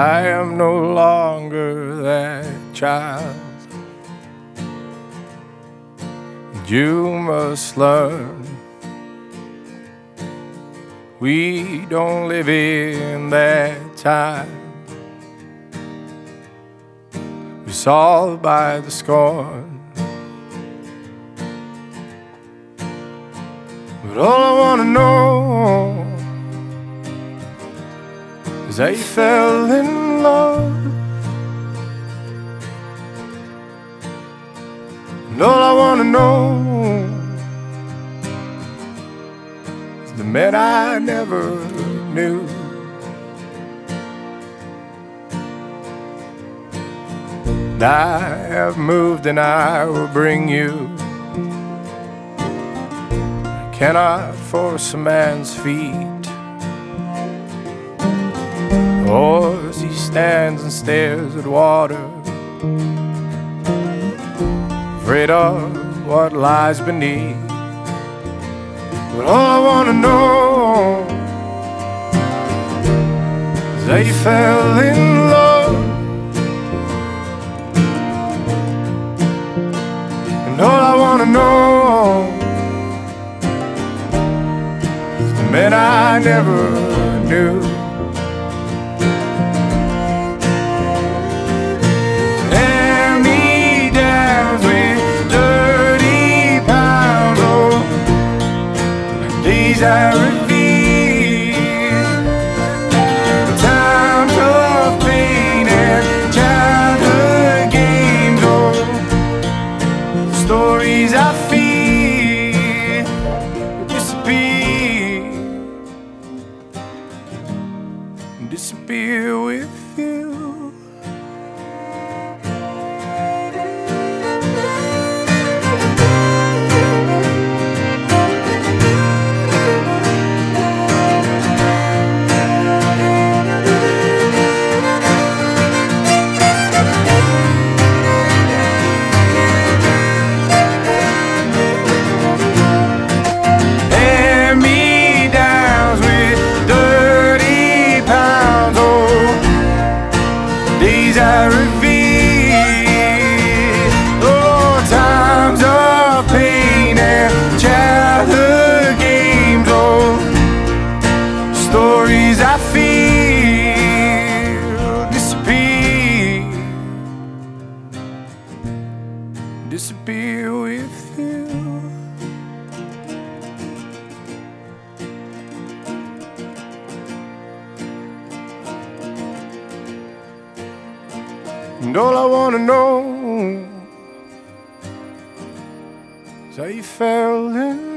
I am no longer that child. You must learn, we don't live in that time. We saw by the scorn. But all I wanna know is how you fell in love. And all I wanna know is the man I never knew. And I have moved and I will bring you. I cannot force a man's feet, or as he stands and stares at water, afraid of what lies beneath. But all I wanna know is that you fell in love. And all I wanna know is the man I never knew. I reveal times of pain and childhood games, oh, stories I feel disappear with you. I reveal, oh, times of pain and childhood games, oh, stories I feel disappear with you. And all I wanna know is how you fell in